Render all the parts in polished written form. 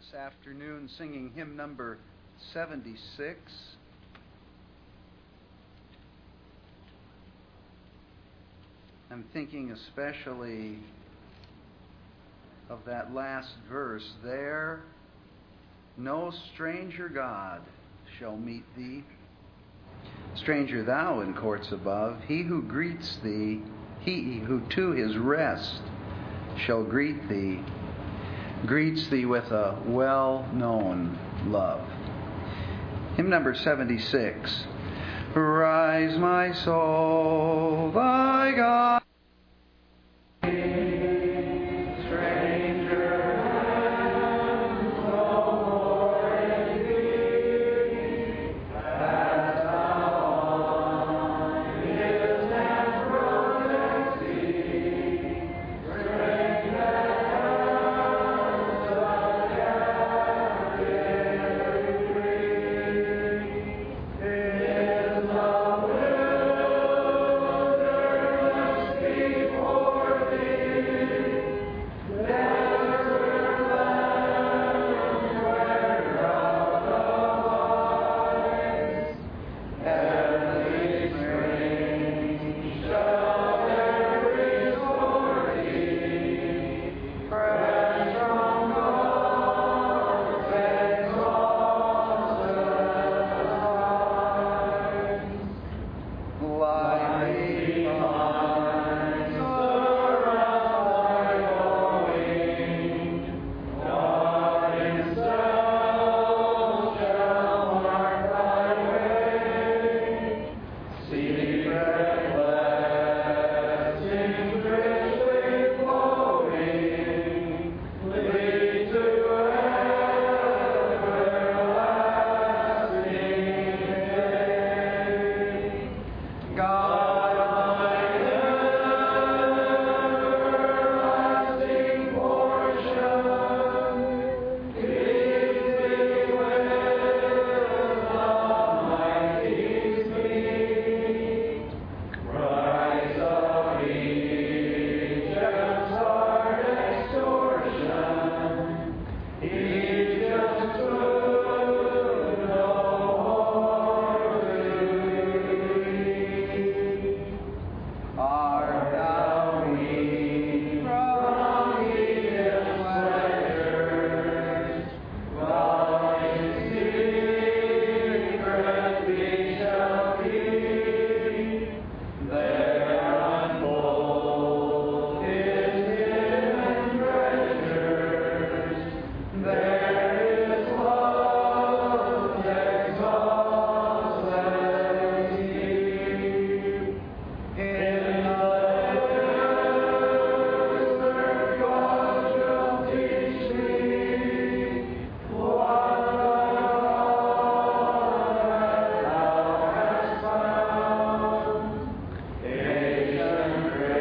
this afternoon singing hymn number 76. I'm thinking especially of that last verse. There no stranger God shall meet thee. Stranger thou in courts above. He who greets thee, he who to his rest shall greet thee, greets thee with a well-known love. Hymn number 76. Rise, my soul, thy God.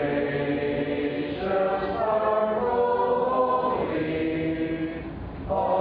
Oh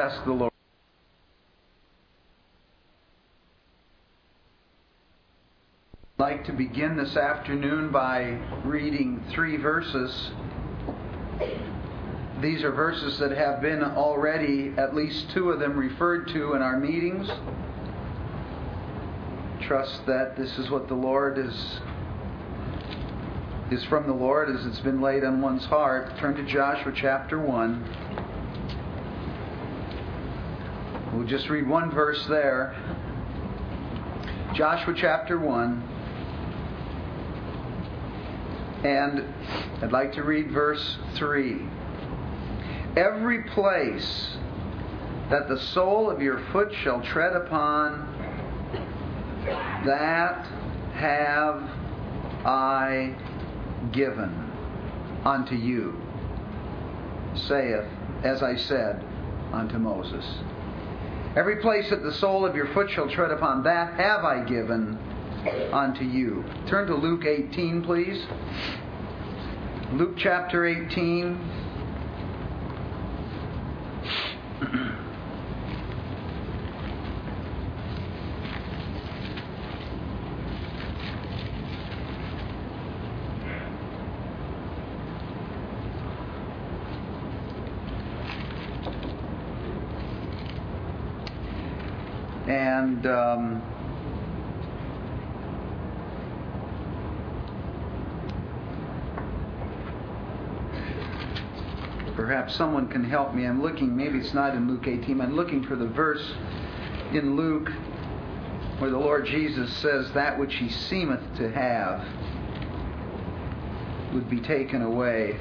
ask the Lord. I'd like to begin this afternoon by reading 3 verses. These are verses that have been already, at least 2 of them, referred to in our meetings. Trust that this is what the Lord is from the Lord as it's been laid on one's heart. Turn to Joshua chapter 1. We'll just read one verse there. Joshua chapter 1. And I'd like to read verse 3. Every place that the sole of your foot shall tread upon, that have I given unto you, saith, as I said unto Moses. Every place that the sole of your foot shall tread upon, that have I given unto you. Turn to Luke 18, please. Luke chapter 18. And perhaps someone can help me. I'm looking, maybe it's not in Luke 18. I'm looking for the verse in Luke where the Lord Jesus says that which He seemeth to have would be taken away.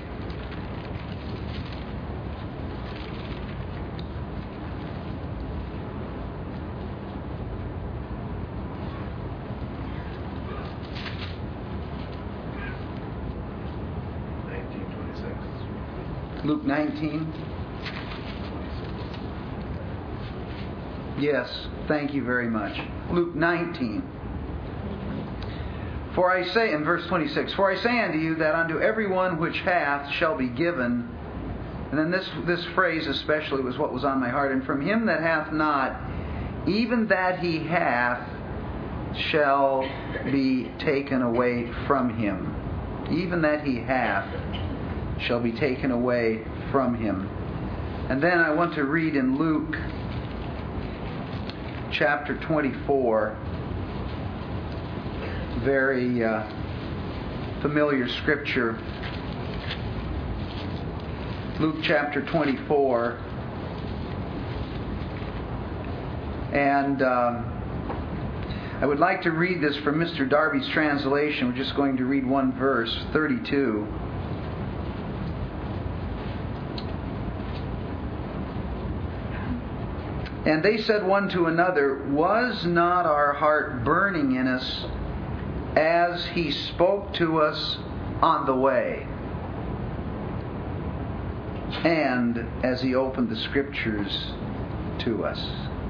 Luke 19. Yes, thank you very much. Luke 19. For I say, in verse 26, for I say unto you that unto every one which hath shall be given. And then this phrase especially was what was on my heart. And from him that hath not, even that he hath shall be taken away from him. Even that he hath shall be taken away from him. And then I want to read in Luke chapter 24, very familiar scripture. Luke chapter 24. And I would like to read this from Mr. Darby's translation. We're just going to read one verse, 32. And they said one to another, was not our heart burning in us as He spoke to us on the way, and as He opened the Scriptures to us?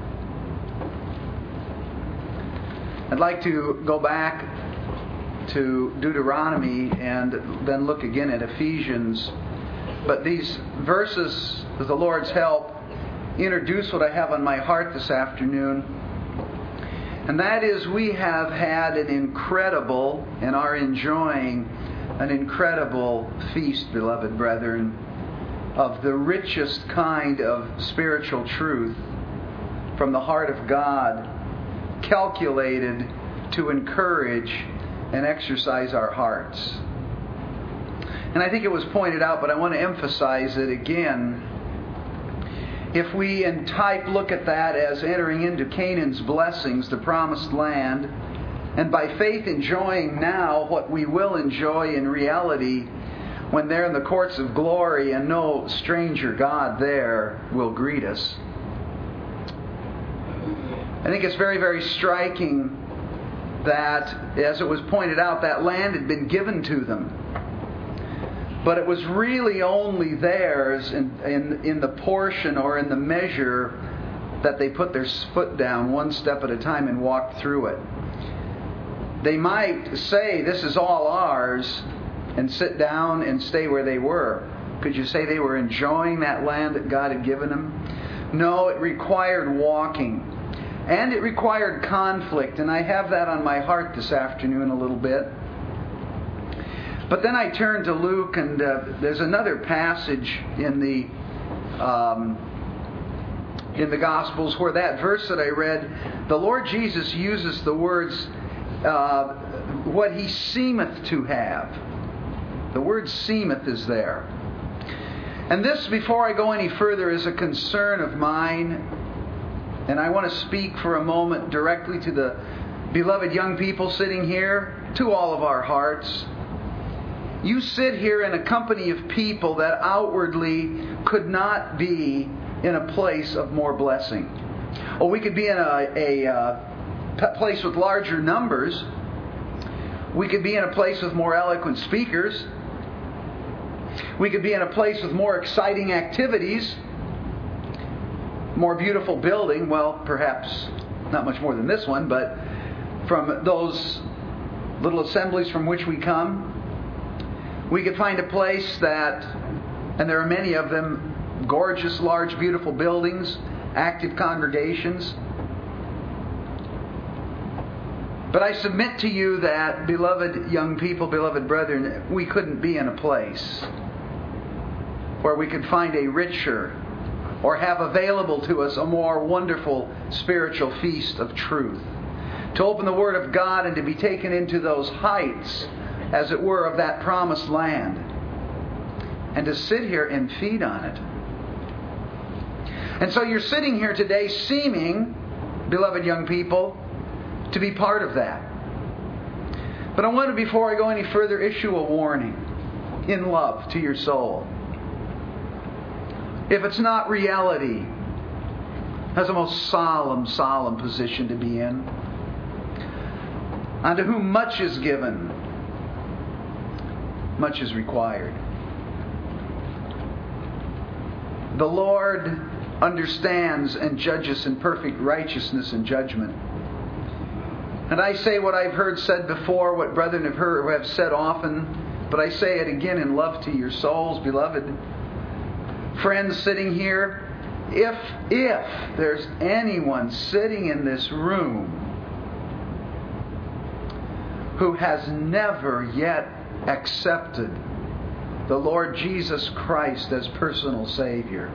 I'd like to go back to Deuteronomy and then look again at Ephesians. But these verses, with the Lord's help, introduce what I have on my heart this afternoon. And that is, we have had an incredible and are enjoying an incredible feast, beloved brethren, of the richest kind of spiritual truth from the heart of God, calculated to encourage and exercise our hearts. And I think it was pointed out, but I want to emphasize it again. If we in type look at that as entering into Canaan's blessings, the promised land, and by faith enjoying now what we will enjoy in reality when they're in the courts of glory and no stranger God there will greet us. I think it's very, very striking that, as it was pointed out, that land had been given to them. But it was really only theirs in the portion or in the measure that they put their foot down one step at a time and walked through it. They might say, this is all ours, and sit down and stay where they were. Could you say they were enjoying that land that God had given them? No, it required walking. And it required conflict. And I have that on my heart this afternoon a little bit. But then I turned to Luke, and there's another passage in the Gospels where that verse that I read, the Lord Jesus uses the words, what He seemeth to have. The word seemeth is there. And this, before I go any further, is a concern of mine. And I want to speak for a moment directly to the beloved young people sitting here, to all of our hearts. You sit here in a company of people that outwardly could not be in a place of more blessing. Or we could be in a place with larger numbers. We could be in a place with more eloquent speakers. We could be in a place with more exciting activities, more beautiful building. Well, perhaps not much more than this one, but from those little assemblies from which we come, we could find a place that, and there are many of them, gorgeous, large, beautiful buildings, active congregations. But I submit to you that, beloved young people, beloved brethren, we couldn't be in a place where we could find a richer or have available to us a more wonderful spiritual feast of truth. To open the Word of God and to be taken into those heights, as it were, of that promised land, and to sit here and feed on it. And so you're sitting here today seeming, beloved young people, to be part of that. But I want to, before I go any further, issue a warning in love to your soul. If it's not reality, that's a most solemn position to be in. Unto whom much is given, much is required. The Lord understands and judges in perfect righteousness and judgment. And I say what I've heard said before, what brethren have said often, but I say it again in love to your souls, beloved friends sitting here. If there's anyone sitting in this room who has never yet accepted the Lord Jesus Christ as personal Savior,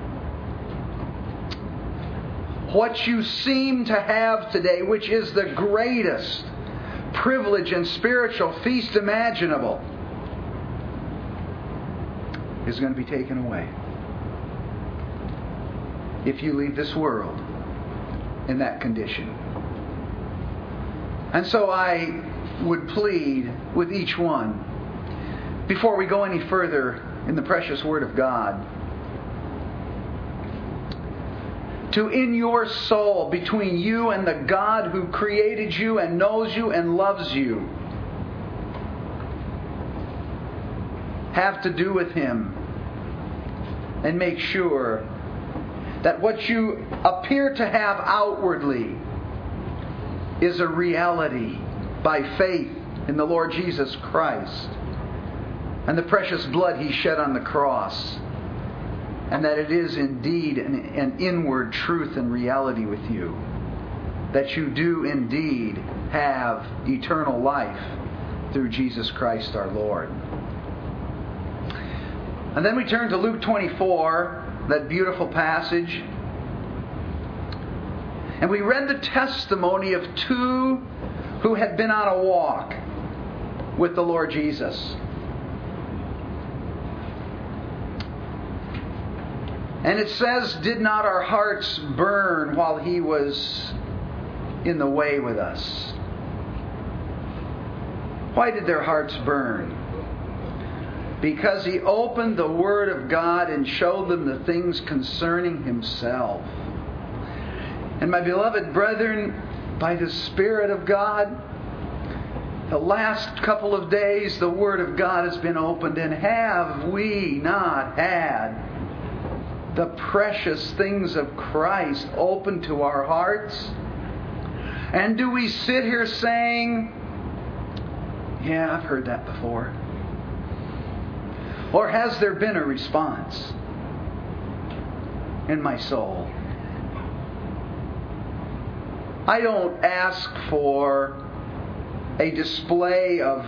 what you seem to have today, which is the greatest privilege and spiritual feast imaginable, is going to be taken away if you leave this world in that condition. And so I would plead with each one, before we go any further in the precious Word of God, to, in your soul, between you and the God who created you and knows you and loves you, have to do with Him, and make sure that what you appear to have outwardly is a reality by faith in the Lord Jesus Christ and the precious blood He shed on the cross, and that it is indeed an inward truth and reality with you, that you do indeed have eternal life through Jesus Christ our Lord. And then we turn to Luke 24, that beautiful passage, and we read the testimony of two who had been on a walk with the Lord Jesus. And it says, did not our hearts burn while He was in the way with us? Why did their hearts burn? Because He opened the Word of God and showed them the things concerning Himself. And my beloved brethren, by the Spirit of God, the last couple of days the Word of God has been opened, and have we not had the precious things of Christ open to our hearts? And do we sit here saying, yeah, I've heard that before? Or has there been a response in my soul? I don't ask for a display of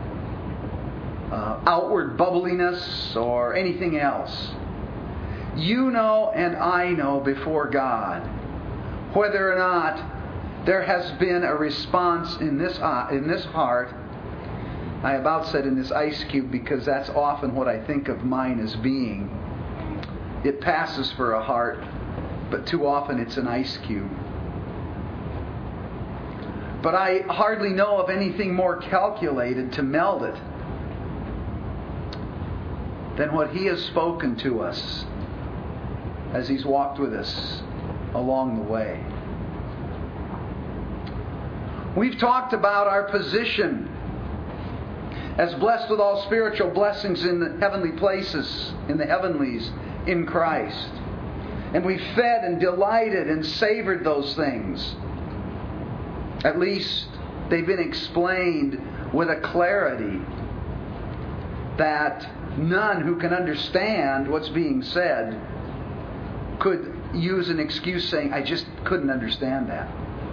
outward bubbliness or anything else. You know and I know before God whether or not there has been a response in this heart. I about said in this ice cube because that's often what I think of mine as being. It passes for a heart, but too often it's an ice cube. But I hardly know of anything more calculated to meld it than what He has spoken to us as He's walked with us along the way. We've talked about our position as blessed with all spiritual blessings in the heavenly places, in the heavenlies, in Christ. And we fed and delighted and savored those things. At least they've been explained with a clarity that none who can understand what's being said could use an excuse saying, I just couldn't understand that.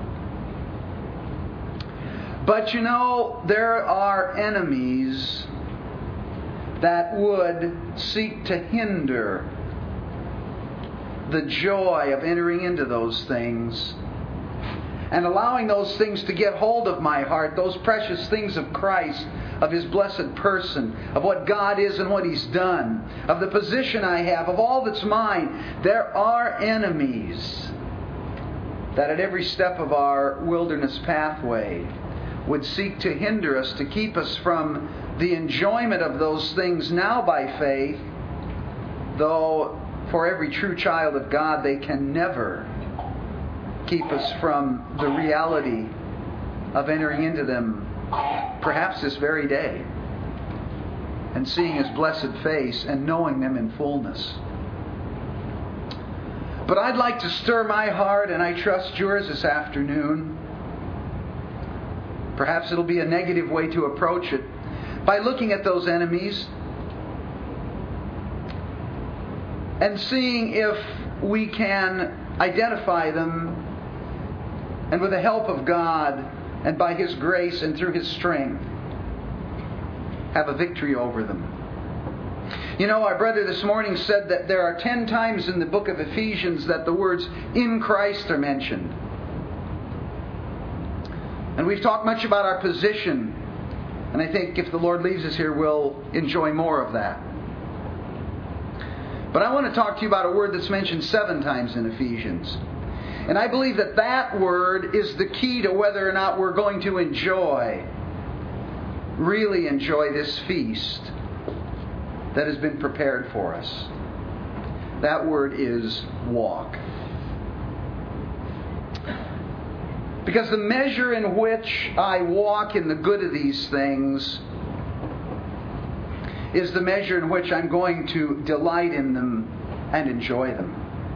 But you know, there are enemies that would seek to hinder the joy of entering into those things and allowing those things to get hold of my heart, those precious things of Christ, of His blessed person, of what God is and what He's done, of the position I have, of all that's mine. There are enemies that at every step of our wilderness pathway would seek to hinder us, to keep us from the enjoyment of those things now by faith, though for every true child of God they can never keep us from the reality of entering into them perhaps this very day and seeing His blessed face and knowing them in fullness. But I'd like to stir my heart, and I trust yours this afternoon. Perhaps it'll be a negative way to approach it, by looking at those enemies and seeing if we can identify them and with the help of God and by His grace and through His strength have a victory over them. You know, our brother this morning said that there are 10 times in the book of Ephesians that the words in Christ are mentioned. And we've talked much about our position. And I think if the Lord leaves us here, we'll enjoy more of that. But I want to talk to you about a word that's mentioned 7 times in Ephesians. And I believe that that word is the key to whether or not we're going to really enjoy this feast that has been prepared for us. That word is walk. Because the measure in which I walk in the good of these things is the measure in which I'm going to delight in them and enjoy them.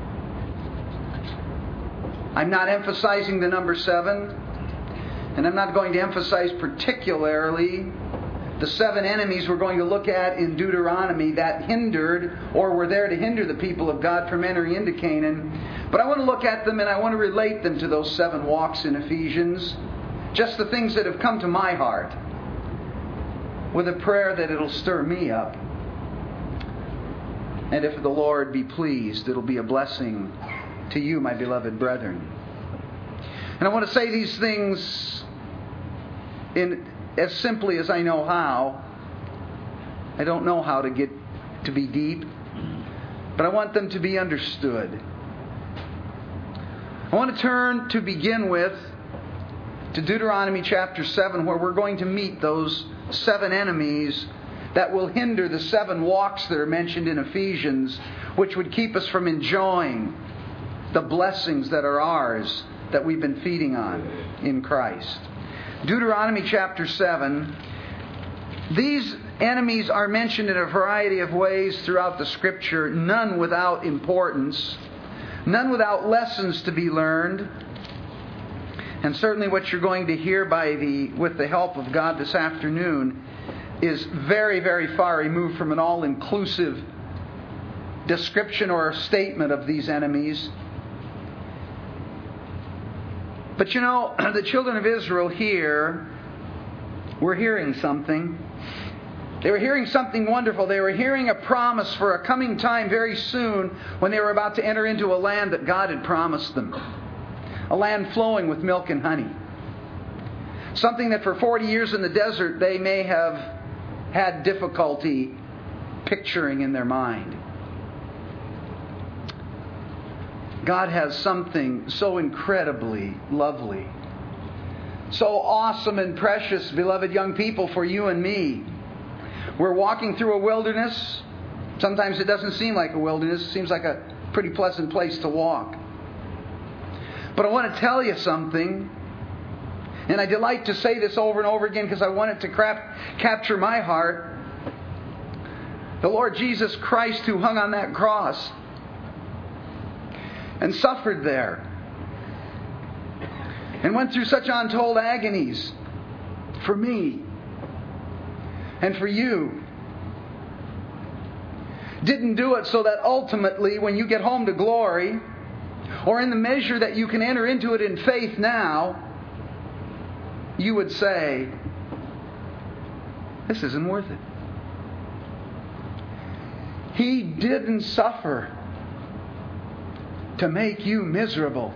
I'm not emphasizing the number 7, and I'm not going to emphasize particularly the 7 enemies we're going to look at in Deuteronomy that hindered or were there to hinder the people of God from entering into Canaan. But I want to look at them and I want to relate them to those 7 walks in Ephesians. Just the things that have come to my heart, with a prayer that it'll stir me up. And if the Lord be pleased, it'll be a blessing to you, my beloved brethren. And I want to say these things in as simply as I know how. I don't know how to get to be deep, but I want them to be understood. I want to turn to begin with to Deuteronomy chapter 7, where we're going to meet those 7 enemies that will hinder the 7 walks that are mentioned in Ephesians, which would keep us from enjoying the blessings that are ours, that we've been feeding on in Christ. Deuteronomy chapter 7. These enemies are mentioned in a variety of ways throughout the Scripture, none without importance, none without lessons to be learned. And certainly what you're going to hear with the help of God this afternoon is very, very far removed from an all-inclusive description or statement of these enemies. But you know, the children of Israel here were hearing something. They were hearing something wonderful. They were hearing a promise for a coming time very soon when they were about to enter into a land that God had promised them. A land flowing with milk and honey. Something that for 40 years in the desert they may have had difficulty picturing in their mind. God has something so incredibly lovely, so awesome and precious, beloved young people, for you and me. We're walking through a wilderness. Sometimes it doesn't seem like a wilderness. It seems like a pretty pleasant place to walk. But I want to tell you something. And I delight to say this over and over again because I want it to capture my heart. The Lord Jesus Christ, who hung on that cross and suffered there and went through such untold agonies for me and for you, didn't do it so that ultimately when you get home to glory, or in the measure that you can enter into it in faith now, you would say, this isn't worth it. He didn't suffer to make you miserable.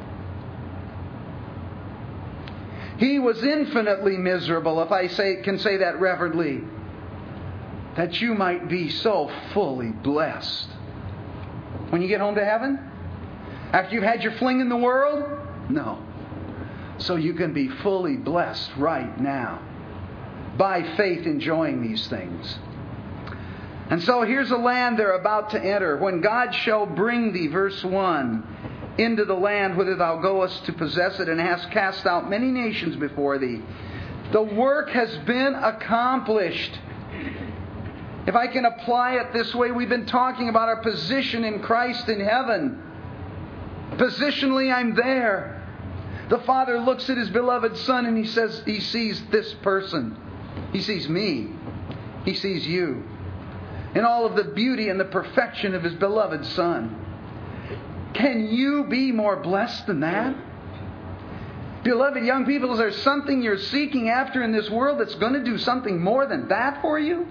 He was infinitely miserable, if I can say that reverently, that you might be so fully blessed. When you get home to heaven, after you've had your fling in the world, no. So you can be fully blessed right now, by faith enjoying these things. And so here's a land they're about to enter. When God shall bring thee, verse 1, into the land whither thou goest to possess it, and hast cast out many nations before thee. The work has been accomplished. If I can apply it this way, we've been talking about our position in Christ in heaven. Positionally, I'm there. The Father looks at His beloved Son and He says, He sees this person. He sees me. He sees you. In all of the beauty and the perfection of His beloved Son. Can you be more blessed than that? Beloved young people, is there something you're seeking after in this world that's going to do something more than that for you?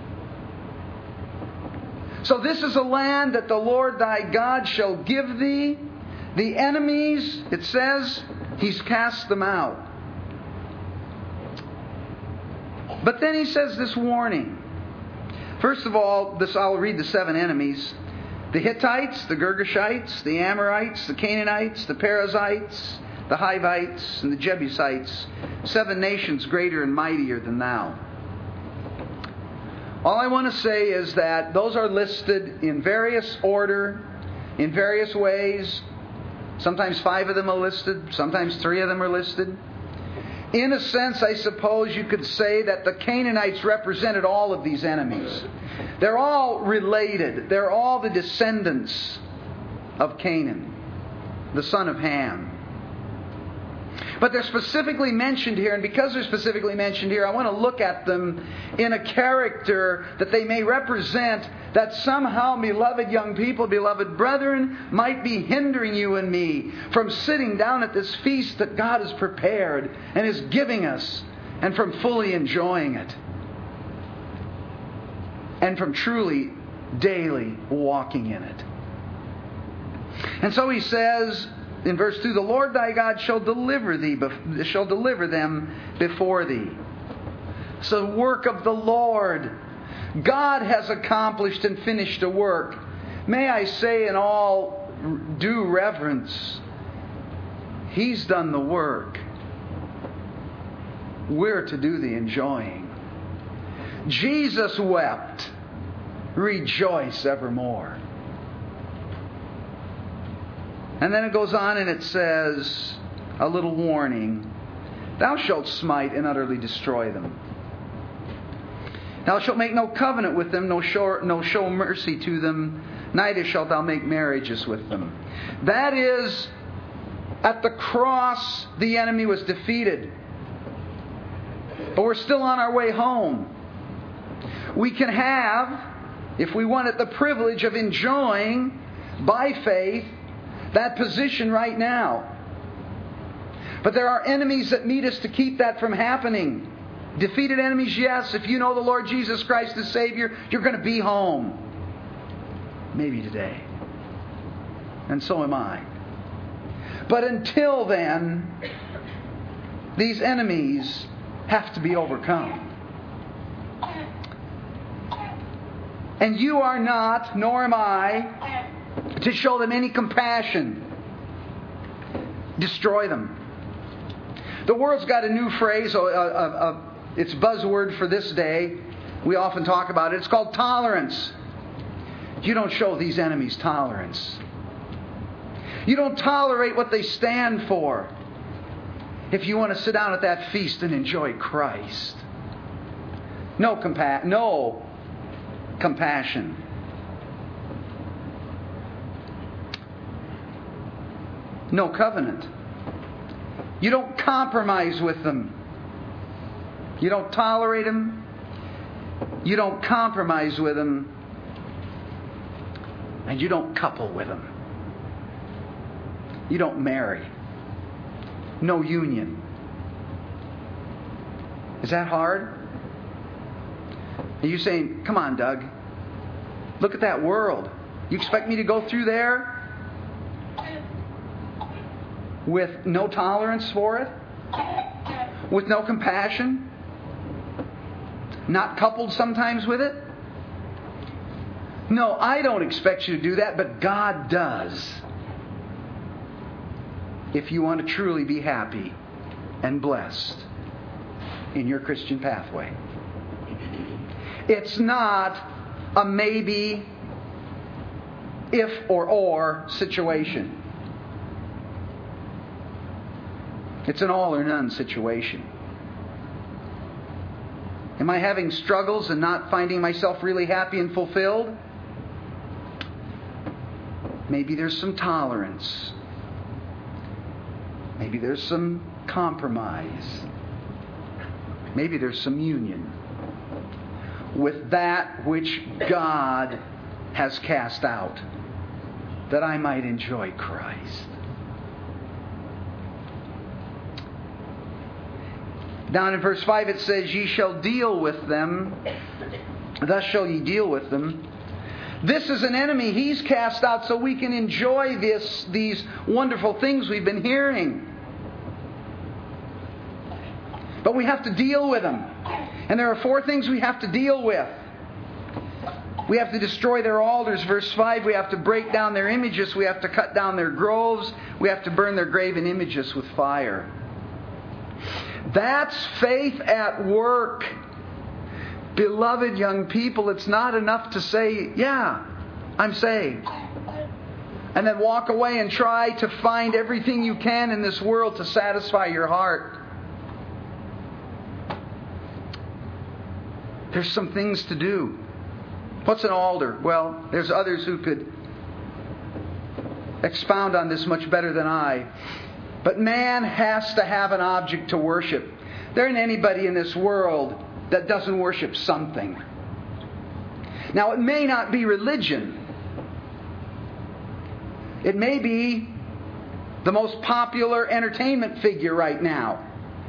So this is a land that the Lord thy God shall give thee. The enemies, it says, He's cast them out. But then He says this warning. First of all, I'll read the 7 enemies. The Hittites, the Girgashites, the Amorites, the Canaanites, the Perizzites, the Hivites, and the Jebusites. 7 nations greater and mightier than thou. All I want to say is that those are listed in various order, in various ways. Sometimes 5 of them are listed. Sometimes 3 of them are listed. In a sense, I suppose you could say that the Canaanites represented all of these enemies. They're all related. They're all the descendants of Canaan, the son of Ham. But they're specifically mentioned here, and because they're specifically mentioned here, I want to look at them in a character that they may represent, that somehow, beloved young people, beloved brethren, might be hindering you and me from sitting down at this feast that God has prepared and is giving us, and from fully enjoying it, and from truly daily walking in it. And so he says in verse 2, the Lord thy God shall deliver them before thee. It's the work of the Lord. God has accomplished and finished a work. May I say in all due reverence, He's done the work. We're to do the enjoying. Jesus wept. Rejoice evermore. And then it goes on and it says, a little warning. Thou shalt smite and utterly destroy them. Thou shalt make no covenant with them, no show mercy to them, neither shalt thou make marriages with them. That is, at the cross, the enemy was defeated. But we're still on our way home. We can have, if we want it, the privilege of enjoying, by faith, that position right now. But there are enemies that meet us to keep that from happening. Defeated enemies, yes. If you know the Lord Jesus Christ as Savior, you're going to be home. Maybe today. And so am I. But until then, these enemies have to be overcome. And you are not, nor am I, to show them any compassion. Destroy them. The world's got a new phrase, it's buzzword for this day. We often talk about it. It's called tolerance. You don't show these enemies tolerance. You don't tolerate what they stand for. If you want to sit down at that feast and enjoy Christ. No compassion. No covenant. You don't compromise with them. You don't tolerate them. You don't compromise with them. And you don't couple with them. You don't marry. No union. Is that hard? Are you saying, come on, Doug, look at that world. You expect me to go through there with no tolerance for it? With no compassion? Not coupled sometimes with it? No, I don't expect you to do that, but God does. If you want to truly be happy and blessed in your Christian pathway. It's not a maybe, if or situation. It's an all or none situation. Am I having struggles and not finding myself really happy and fulfilled? Maybe there's some tolerance. Maybe there's some compromise. Maybe there's some union with that which God has cast out, that I might enjoy Christ. Down in verse 5 it says, ye shall deal with them, thus shall ye deal with them. This is an enemy He's cast out so we can enjoy these wonderful things we've been hearing. But we have to deal with them. And there are 4 things we have to deal with. We have to destroy their altars, verse 5. We have to break down their images. We have to cut down their groves. We have to burn their graven images with fire. That's faith at work. Beloved young people, it's not enough to say, yeah, I'm saved. And then walk away and try to find everything you can in this world to satisfy your heart. There's some things to do. What's an altar? Well, there's others who could expound on this much better than I. But man has to have an object to worship. There isn't anybody in this world that doesn't worship something. Now, it may not be religion. It may be the most popular entertainment figure right now.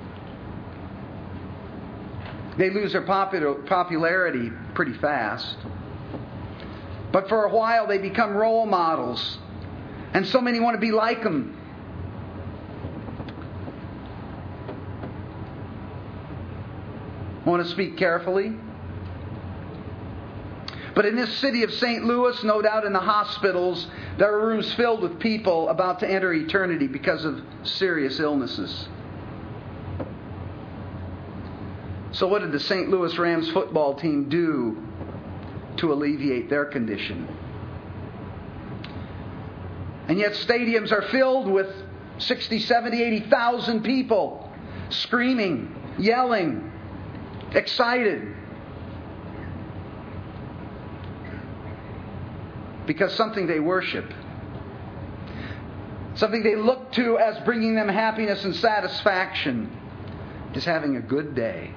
They lose their popularity pretty fast. But for a while they become role models. And so many want to be like them. I want to speak carefully. But in this city of St. Louis, no doubt in the hospitals, there are rooms filled with people about to enter eternity because of serious illnesses. So what did the St. Louis Rams football team do to alleviate their condition? And yet stadiums are filled with 60, 70, 80,000 people screaming, yelling, excited. Because something they worship, something they look to as bringing them happiness and satisfaction, is having a good day.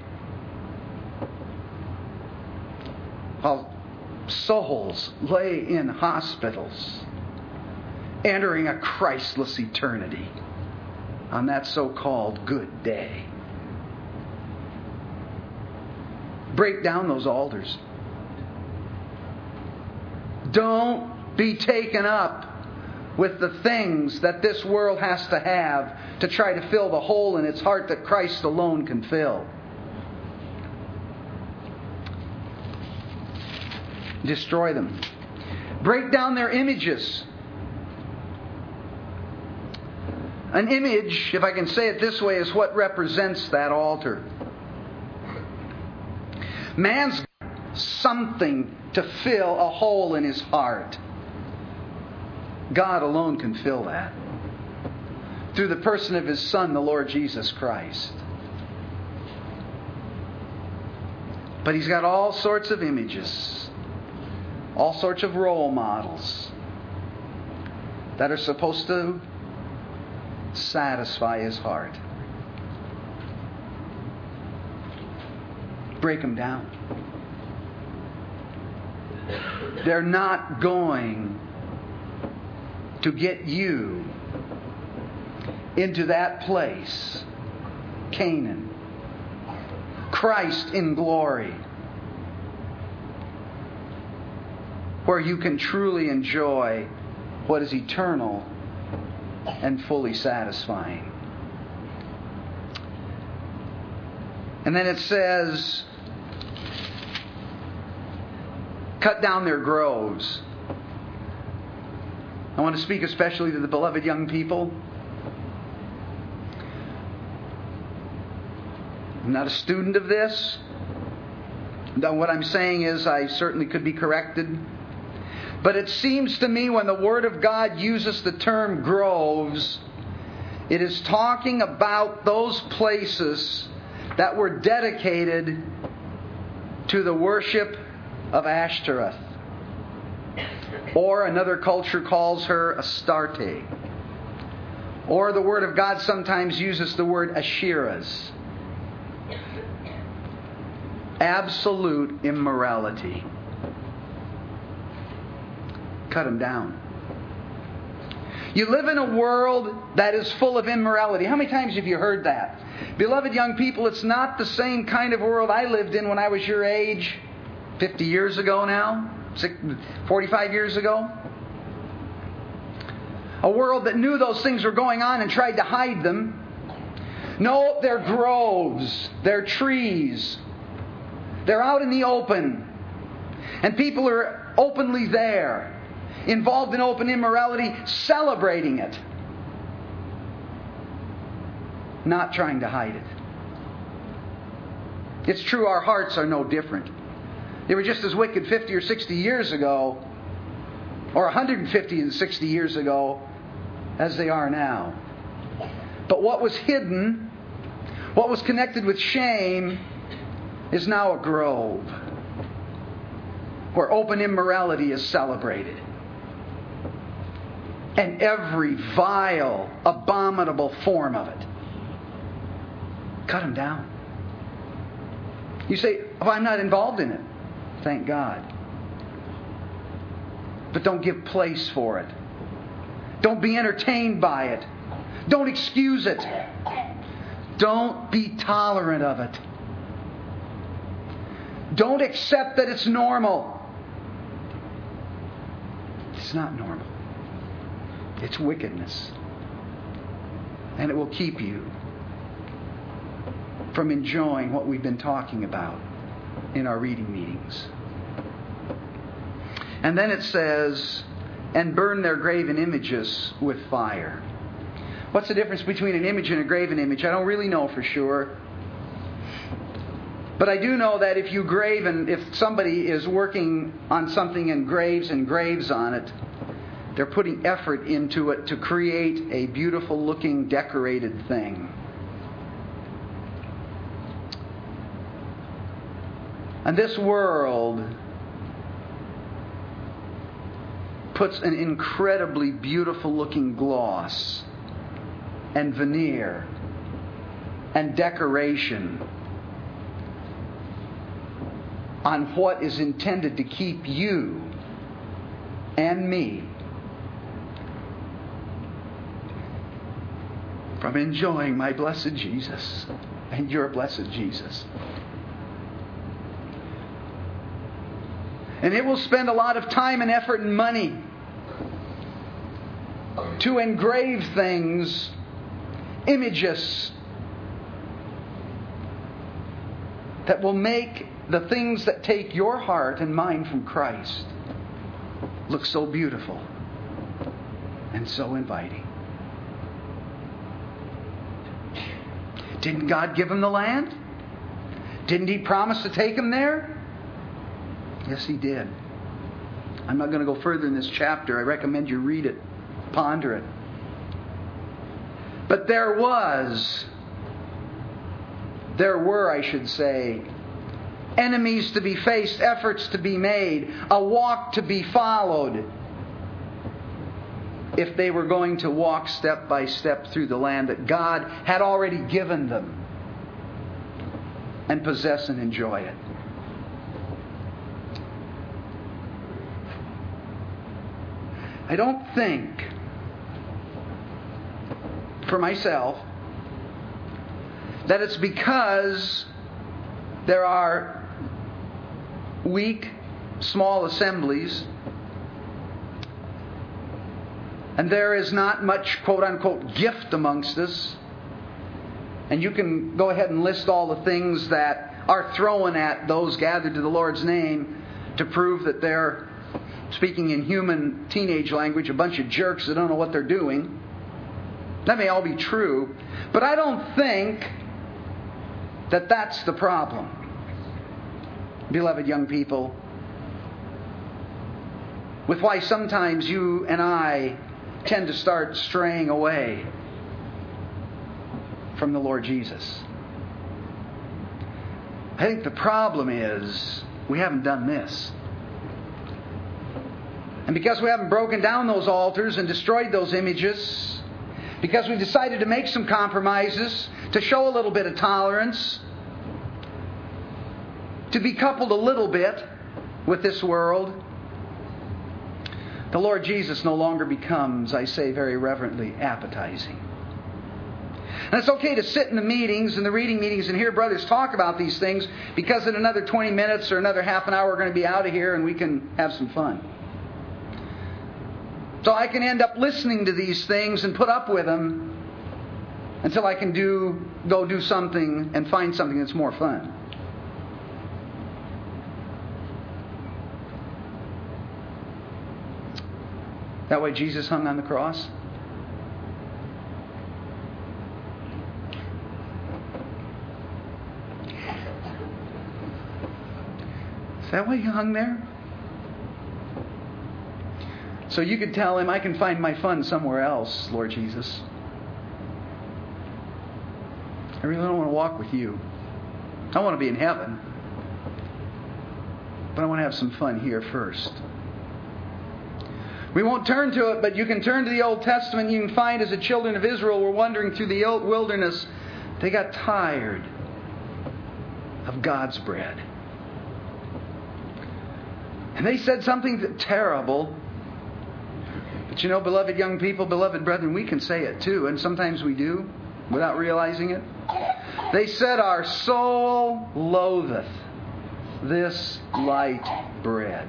While souls lay in hospitals, entering a Christless eternity. on that so-called good day. Break down those altars. Don't be taken up with the things that this world has to have to try to fill the hole in its heart that Christ alone can fill. Destroy them. Break down their images. An image, if I can say it this way, is what represents that altar. Man's got something to fill a hole in his heart. God alone can fill that. Through the person of His Son, the Lord Jesus Christ. But He's got all sorts of images. All sorts of role models that are supposed to satisfy His heart. Break them down. They're not going to get you into that place, Canaan, Christ in glory, where you can truly enjoy what is eternal and fully satisfying. And then it says, cut down their groves. I want to speak especially to the beloved young people. I'm not a student of this. Now, what I'm saying is I certainly could be corrected. But it seems to me when the Word of God uses the term groves, it is talking about those places that were dedicated to the worship of Ashtoreth. Or another culture calls her Astarte. Or the Word of God sometimes uses the word Asherahs. Absolute immorality. Cut them down. You live in a world that is full of immorality. How many times have you heard that? Beloved young people, it's not the same kind of world I lived in when I was your age, 50 years ago now, 45 years ago. A world that knew those things were going on and tried to hide them. No, they're groves, they're trees. They're out in the open. And people are openly there, involved in open immorality, celebrating it. Not trying to hide it. It's true, our hearts are no different. They were just as wicked 50 or 60 years ago, or 150 and 60 years ago, as they are now. But what was hidden, what was connected with shame, is now a grove where open immorality is celebrated. And every vile, abominable form of it. Cut them down. You say, oh, I'm not involved in it. Thank God. But don't give place for it. Don't be entertained by it. Don't excuse it. Don't be tolerant of it. Don't accept that it's normal. It's not normal. It's wickedness. And it will keep you from enjoying what we've been talking about in our reading meetings. And then it says, and burn their graven images with fire. What's the difference between an image and a graven image? I don't really know for sure. But I do know that if somebody is working on something and graves on it, they're putting effort into it to create a beautiful looking decorated thing. And this world puts an incredibly beautiful looking gloss and veneer and decoration on what is intended to keep you and me from enjoying my blessed Jesus and your blessed Jesus. And it will spend a lot of time and effort and money to engrave things, images, that will make the things that take your heart and mine from Christ look so beautiful and so inviting. Didn't God give him the land? Didn't He promise to take him there? Yes, He did. I'm not going to go further in this chapter. I recommend you read it, ponder it. But there were, I should say, enemies to be faced, efforts to be made, a walk to be followed, if they were going to walk step by step through the land that God had already given them and possess and enjoy it. I don't think, for myself, that it's because there are weak, small assemblies and there is not much quote-unquote gift amongst us. And you can go ahead and list all the things that are thrown at those gathered to the Lord's name to prove that they're, speaking in human teenage language, a bunch of jerks that don't know what they're doing. That may all be true, but I don't think that that's the problem. Beloved young people, with why sometimes you and I tend to start straying away from the Lord Jesus. I think the problem is we haven't done this. And because we haven't broken down those altars and destroyed those images, because we decided to make some compromises, to show a little bit of tolerance, to be coupled a little bit with this world, the Lord Jesus no longer becomes, I say very reverently, appetizing. And it's okay to sit in the meetings and the reading meetings and hear brothers talk about these things, because in another 20 minutes or another half an hour we're going to be out of here and we can have some fun. So I can end up listening to these things and put up with them until I can go do something and find something that's more fun. That way Jesus hung on the cross. Is that why He hung there? So you could tell Him, I can find my fun somewhere else, Lord Jesus. I really don't want to walk with you. I want to be in heaven. But I want to have some fun here first. We won't turn to it, but you can turn to the Old Testament. You can find as the children of Israel were wandering through the wilderness, they got tired of God's bread. And they said something terrible. But you know, beloved young people, beloved brethren, we can say it too, and sometimes we do, without realizing it. They said, our soul loatheth this light bread.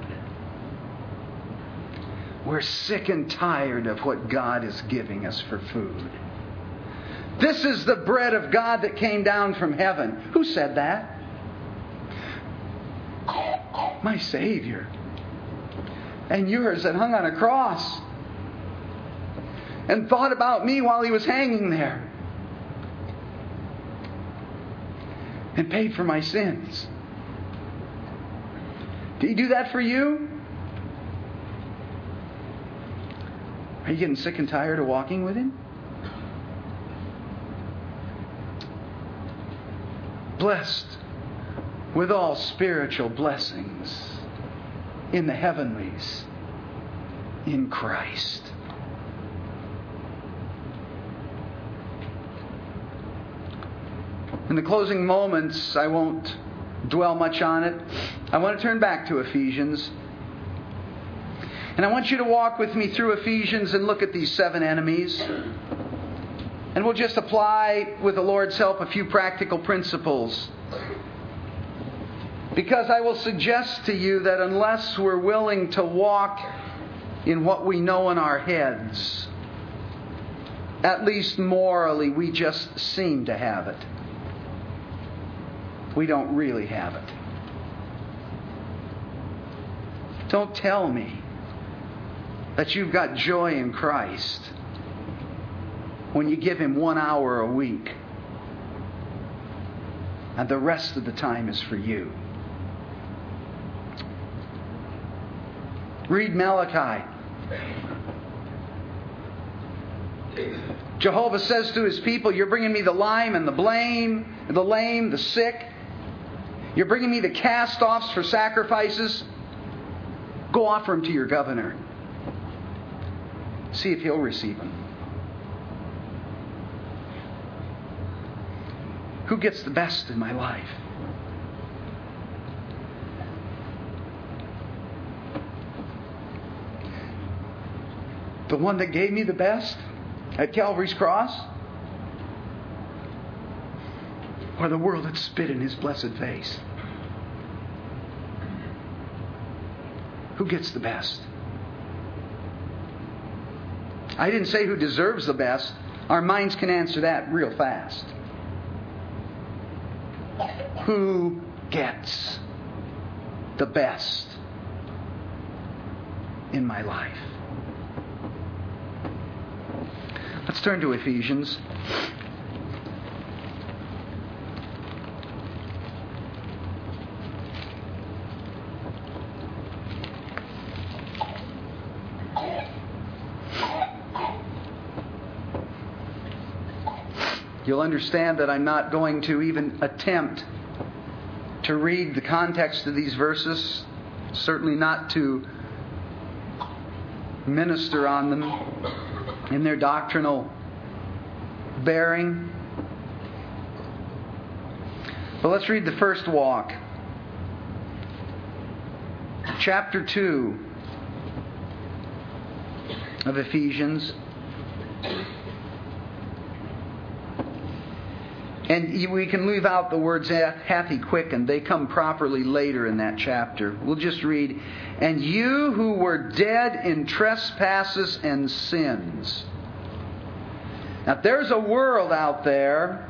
We're sick and tired of what God is giving us for food. This is the bread of God that came down from heaven. Who said that? My Savior. And yours that hung on a cross and thought about me while He was hanging there and paid for my sins. Did He do that for you? Are you getting sick and tired of walking with Him? Blessed with all spiritual blessings in the heavenlies in Christ. In the closing moments, I won't dwell much on it. I want to turn back to Ephesians. And I want you to walk with me through Ephesians and look at these 7 enemies. And we'll just apply, with the Lord's help, a few practical principles. Because I will suggest to you that unless we're willing to walk in what we know in our heads, at least morally, we just seem to have it. We don't really have it. Don't tell me that you've got joy in Christ when you give Him 1 hour a week and the rest of the time is for you. Read Malachi. Jehovah says to His people, you're bringing me the lame and the lame, the sick. You're bringing me the cast-offs for sacrifices. Go offer them to your governor. See if he'll receive them. Who gets the best in my life? The one that gave me the best at Calvary's cross? Or the world that spit in His blessed face? Who gets the best? I didn't say who deserves the best. Our minds can answer that real fast. Who gets the best in my life? Let's turn to Ephesians. You'll understand that I'm not going to even attempt to read the context of these verses, certainly not to minister on them in their doctrinal bearing. But let's read the first walk. Chapter 2 of Ephesians. And we can leave out the words hath He quickened. They come properly later in that chapter. We'll just read, and you who were dead in trespasses and sins. Now there's a world out there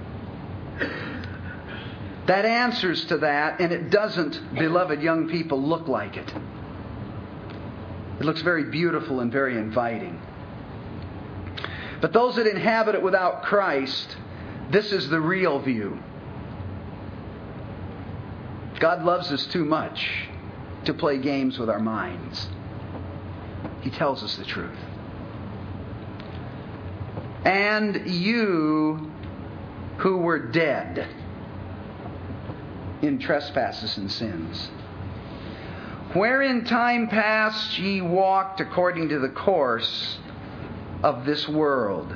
that answers to that, and it doesn't, beloved young people, look like it. It looks very beautiful and very inviting. But those that inhabit it without Christ, this is the real view. God loves us too much to play games with our minds. He tells us the truth. And you who were dead in trespasses and sins, where in time past ye walked according to the course of this world.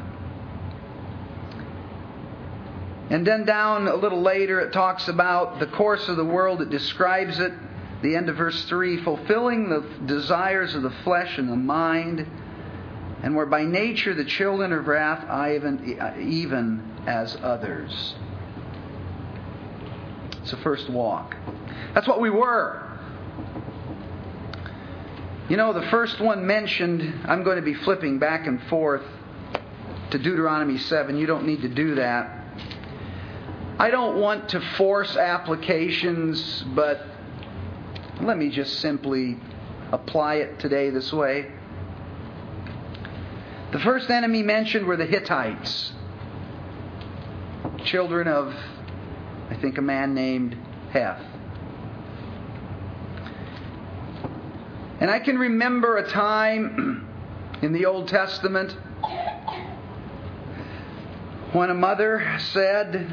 And then down a little later it talks about the course of the world. It describes it, the end of verse 3, fulfilling the desires of the flesh and the mind, and were by nature the children of wrath, even as others. It's the first walk. That's what we were. You know, the first one mentioned, I'm going to be flipping back and forth to Deuteronomy 7. You don't need to do that. I don't want to force applications, but let me just simply apply it today this way. The first enemy mentioned were the Hittites, children of, I think, a man named Heth. And I can remember a time in the Old Testament when a mother said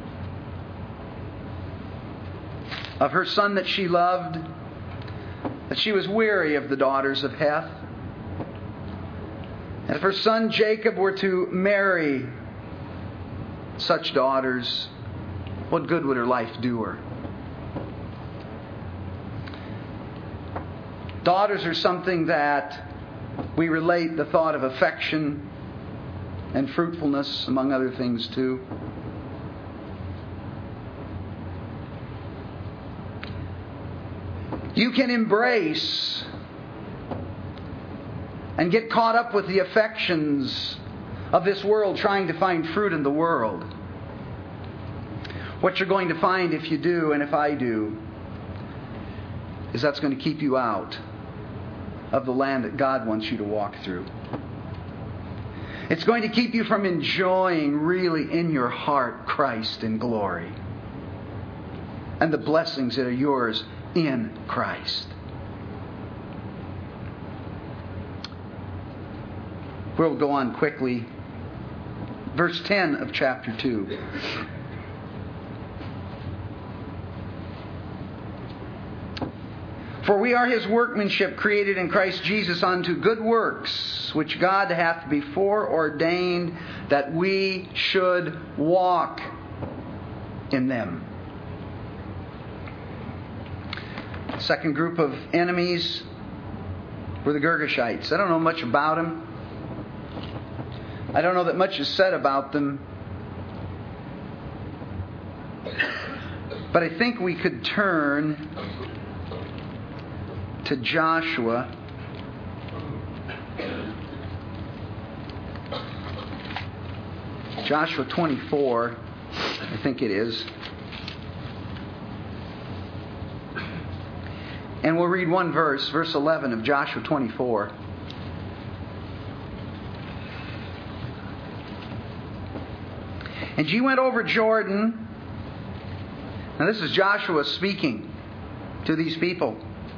of her son that she loved that she was weary of the daughters of Heth. And if her son Jacob were to marry such daughters, what good would her life do her? Daughters are something that we relate the thought of affection and fruitfulness, among other things too. You can embrace and get caught up with the affections of this world, trying to find fruit in the world. What you're going to find if you do, and if I do, is that's going to keep you out of the land that God wants you to walk through. It's going to keep you from enjoying really in your heart Christ in glory and the blessings that are yours in Christ. We'll go on quickly. Verse 10 of chapter 2. For we are His workmanship, created in Christ Jesus unto good works, which God hath before ordained that we should walk in them. Second group of enemies were the Girgashites. I don't know much about them. I don't know that much is said about them. But I think we could turn to Joshua. Joshua 24, I think it is. And we'll read one verse, verse 11 of Joshua 24. And ye went over Jordan. Now this is Joshua speaking to these people.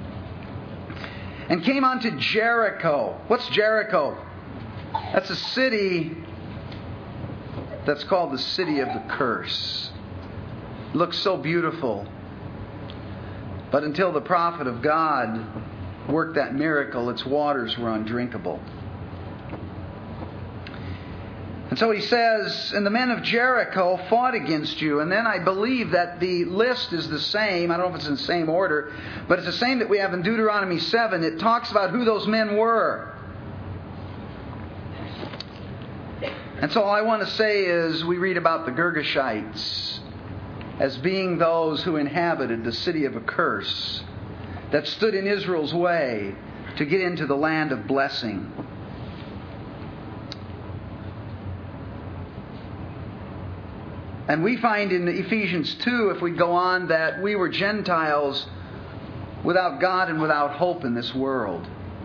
And came unto Jericho. What's Jericho? That's a city that's called the city of the curse. It looks so beautiful. But until the prophet of God worked that miracle, its waters were undrinkable. And so he says, and the men of Jericho fought against you. And then I believe that the list is the same. I don't know if it's in the same order, but it's the same that we have in Deuteronomy 7. It talks about who those men were. And so all I want to say is we read about the Girgashites as being those who inhabited the city of a curse that stood in Israel's way to get into the land of blessing. And we find in Ephesians 2, if we go on, that we were Gentiles without God and without hope in this world.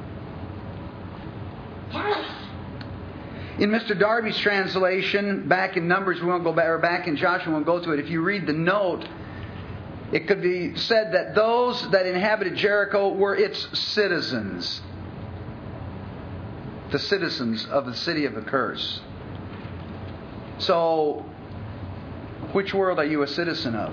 In Mr. Darby's translation, back in Numbers, we won't go back, or back in Joshua, we won't go to it. If you read the note, it could be said that those that inhabited Jericho were its citizens. The citizens of the city of the curse. So, which world are you a citizen of?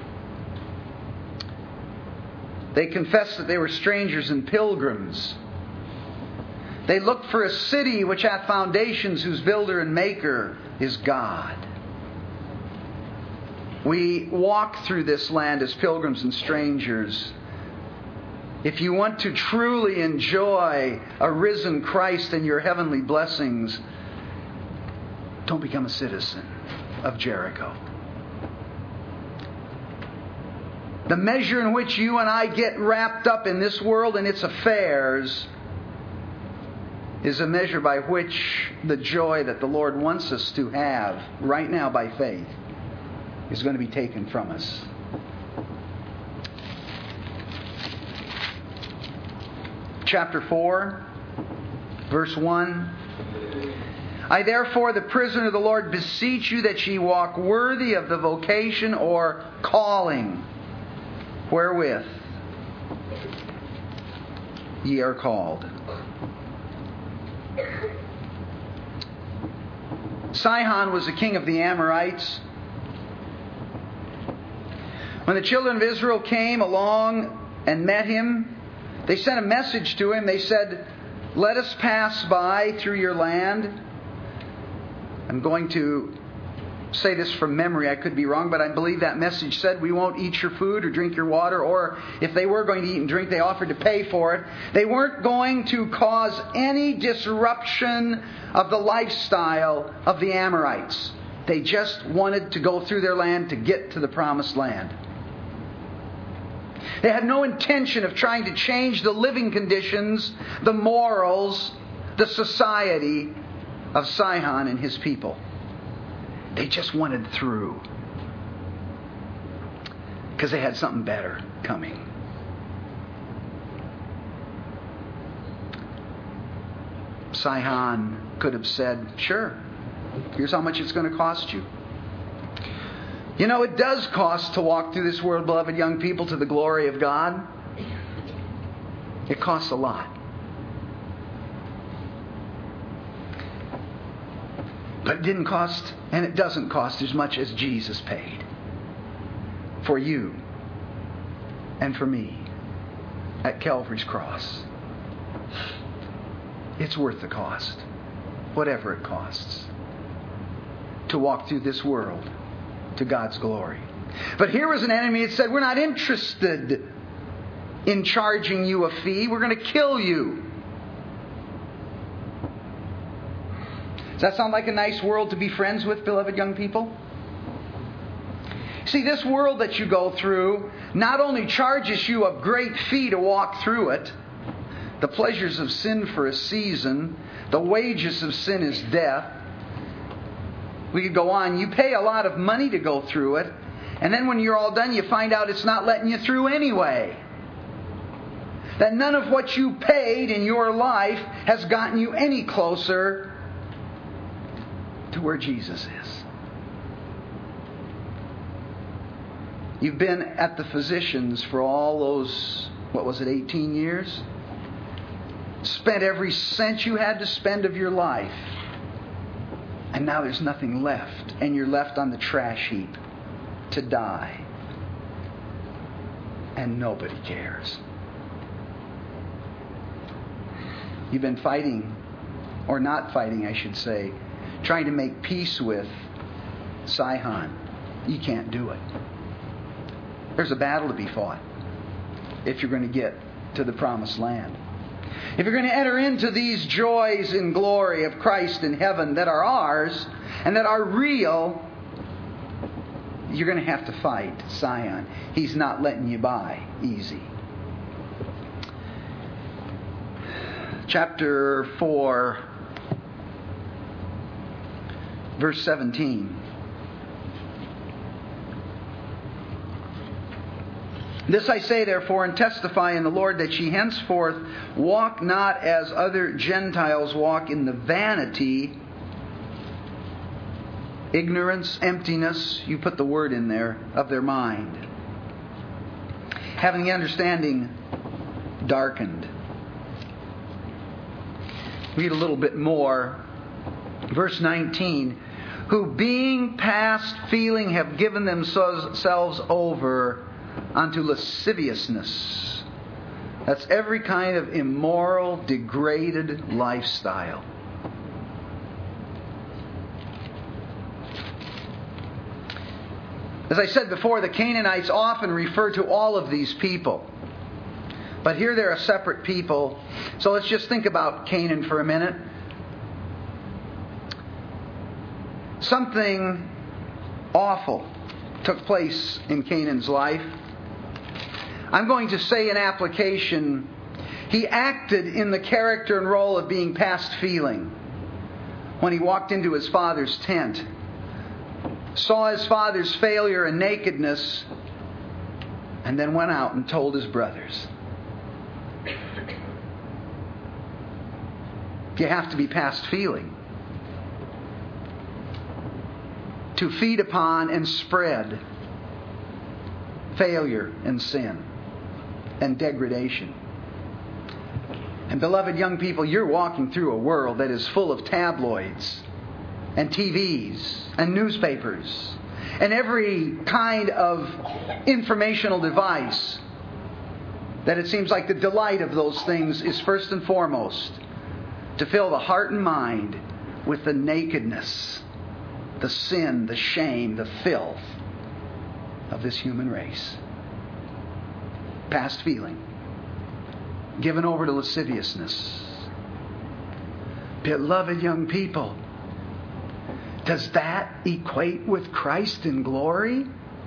They confessed that they were strangers and pilgrims. They looked for a city which hath foundations, whose builder and maker is God. We walk through this land as pilgrims and strangers. If you want to truly enjoy a risen Christ and your heavenly blessings, don't become a citizen of Jericho. The measure in which you and I get wrapped up in this world and its affairs is a measure by which the joy that the Lord wants us to have right now by faith is going to be taken from us. Chapter 4, verse 1. I therefore, the prisoner of the Lord, beseech you that ye walk worthy of the vocation or calling wherewith ye are called. Sihon was the king of the Amorites. When the children of Israel came along and met him, they sent a message to him. They said, let us pass by through your land. I'm going to say this from memory. I could be wrong, but I believe that message said we won't eat your food or drink your water, or if they were going to eat and drink, they offered to pay for it. They weren't going to cause any disruption of the lifestyle of the Amorites. They just wanted to go through their land to get to the promised land. They had no intention of trying to change the living conditions, the morals, the society of Sihon and his people. They just wanted through because they had something better coming. Sihon could have said, sure, here's how much it's going to cost you. You know, it does cost to walk through this world, beloved young people, to the glory of God. It costs a lot. But it didn't cost, and it doesn't cost as much as Jesus paid for you and for me at Calvary's cross. It's worth the cost, whatever it costs, to walk through this world to God's glory. But here was an enemy that said, we're not interested in charging you a fee. We're going to kill you. Does that sound like a nice world to be friends with, beloved young people? See, this world that you go through not only charges you a great fee to walk through it, the pleasures of sin for a season, the wages of sin is death. We could go on. You pay a lot of money to go through it, and then when you're all done, you find out it's not letting you through anyway. That none of what you paid in your life has gotten you any closer to where Jesus is. You've been at the physicians for all those, 18 years? Spent every cent you had to spend of your life. And now there's nothing left. And you're left on the trash heap to die. And nobody cares. You've been fighting, or not fighting, I should say, trying to make peace with Sihon. You can't do it. There's a battle to be fought if you're going to get to the promised land. If you're going to enter into these joys and glory of Christ in heaven that are ours and that are real, you're going to have to fight Sihon. He's not letting you by easy. Chapter 4, verse 17. This I say, therefore, and testify in the Lord, that ye henceforth walk not as other Gentiles walk, in the vanity, ignorance, emptiness, you put the word in there, of their mind, having the understanding darkened. Read a little bit more. Verse 19. Who being past feeling have given themselves over unto lasciviousness. That's every kind of immoral, degraded lifestyle. As I said before, the Canaanites often refer to all of these people. But here they're a separate people. So let's just think about Canaan for a minute. Something awful took place in Canaan's life. I'm going to say in application, he acted in the character and role of being past feeling when he walked into his father's tent, saw his father's failure and nakedness, and then went out and told his brothers. You have to be past feeling to feed upon and spread failure and sin and degradation. And beloved young people, you're walking through a world that is full of tabloids and TVs and newspapers and every kind of informational device that it seems like the delight of those things is first and foremost to fill the heart and mind with the nakedness the sin, the shame, the filth of this human race. Past feeling. Given over to lasciviousness. Beloved young people, does that equate with Christ in glory?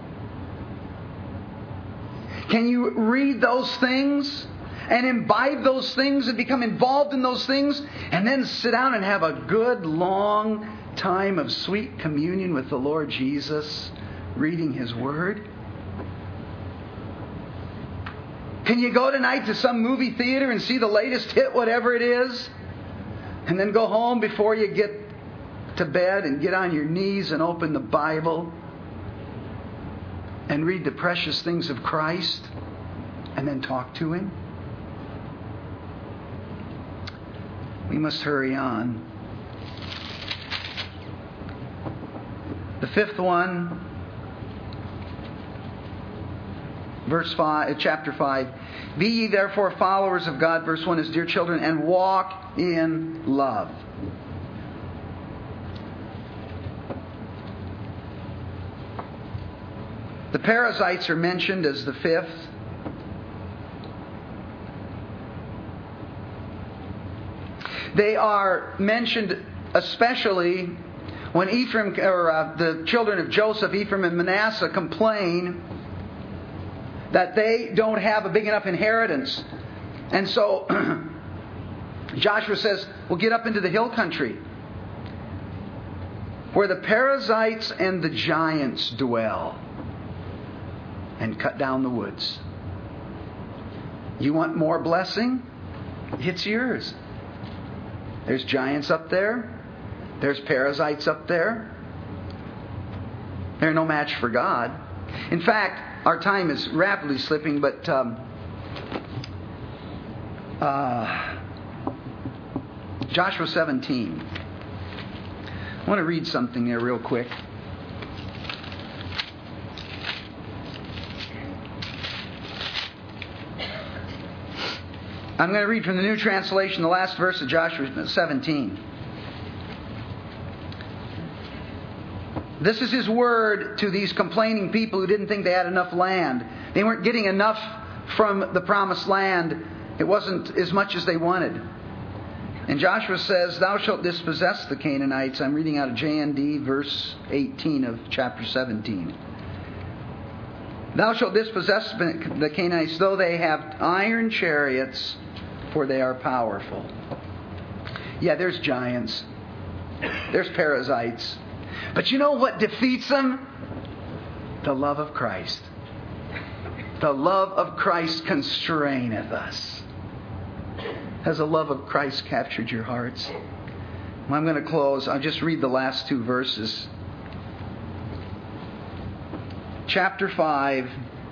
Can you read those things and imbibe those things and become involved in those things and then sit down and have a good long time of sweet communion with the Lord Jesus, reading His Word? Can you go tonight to some movie theater and see the latest hit, whatever it is, and then go home before you get to bed and get on your knees and open the Bible and read the precious things of Christ and then talk to Him? We must hurry on. The fifth one, chapter 5. Be ye therefore followers of God, verse 1 is, dear children, and walk in love. The parasites are mentioned as the fifth. They are mentioned especially when Ephraim, or the children of Joseph, Ephraim and Manasseh, complain that they don't have a big enough inheritance. And so Joshua says, well, get up into the hill country where the parasites and the giants dwell, and cut down the woods. You want more blessing? It's yours. There's giants up there. There's parasites up there. They're no match for God. In fact, our time is rapidly slipping, but Joshua 17. I want to read something there real quick. I'm going to read from the New Translation, the last verse of Joshua 17. This is His word to these complaining people who didn't think they had enough land. They weren't getting enough from the promised land. It wasn't as much as they wanted. And Joshua says, thou shalt dispossess the Canaanites. I'm reading out of JND, verse 18 of chapter 17. Thou shalt dispossess the Canaanites, though they have iron chariots, for they are powerful. Yeah, there's giants. There's parasites. But you know what defeats them? The love of Christ. The love of Christ constraineth us. Has the love of Christ captured your hearts? Well, I'm going to close. I'll just read the last two verses. Chapter 5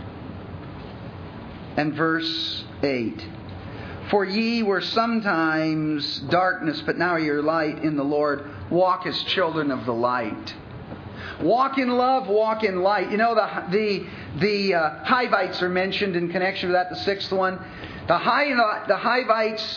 and verse 8. For ye were sometimes darkness, but now ye are light in the Lord. Walk as children of the light. Walk in love, walk in light. You know, the Hivites are mentioned in connection with that, the sixth one. The Hivites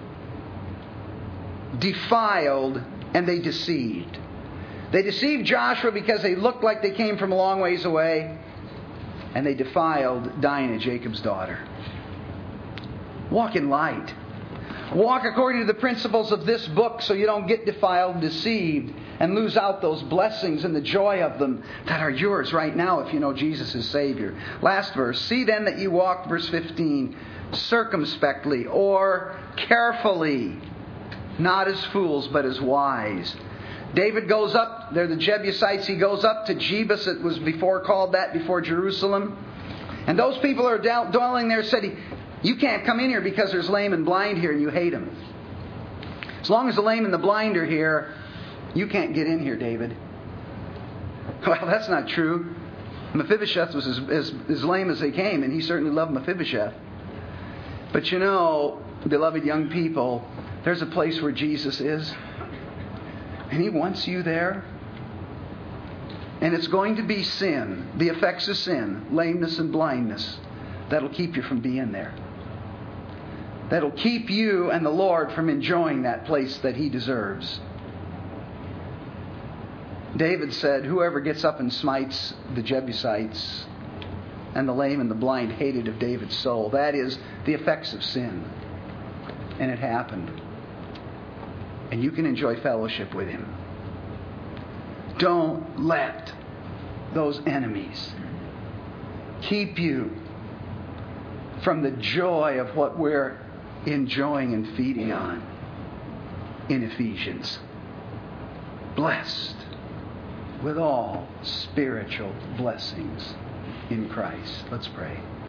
defiled and they deceived. They deceived Joshua because they looked like they came from a long ways away. And they defiled Dinah, Jacob's daughter. Walk in light. Walk according to the principles of this book so you don't get defiled and deceived and lose out those blessings and the joy of them that are yours right now if you know Jesus as Savior. Last verse. See then that you walk, verse 15, circumspectly or carefully, not as fools but as wise. David goes up, they're the Jebusites, he goes up to Jebus, it was before called that, before Jerusalem. And those people who are dwelling there said, you can't come in here because there's lame and blind here and you hate them. As long as the lame and the blind are here, you can't get in here, David. Well, that's not true. Mephibosheth was as lame as they came, and he certainly loved Mephibosheth. But you know, beloved young people, there's a place where Jesus is. And He wants you there. And it's going to be sin, the effects of sin, lameness and blindness, that'll keep you from being there. That'll keep you and the Lord from enjoying that place that He deserves. David said, whoever gets up and smites the Jebusites and the lame and the blind hated of David's soul. That is the effects of sin. And it happened. And you can enjoy fellowship with Him. Don't let those enemies keep you from the joy of what we're enjoying and feeding on in Ephesians. Blessed with all spiritual blessings in Christ. Let's pray.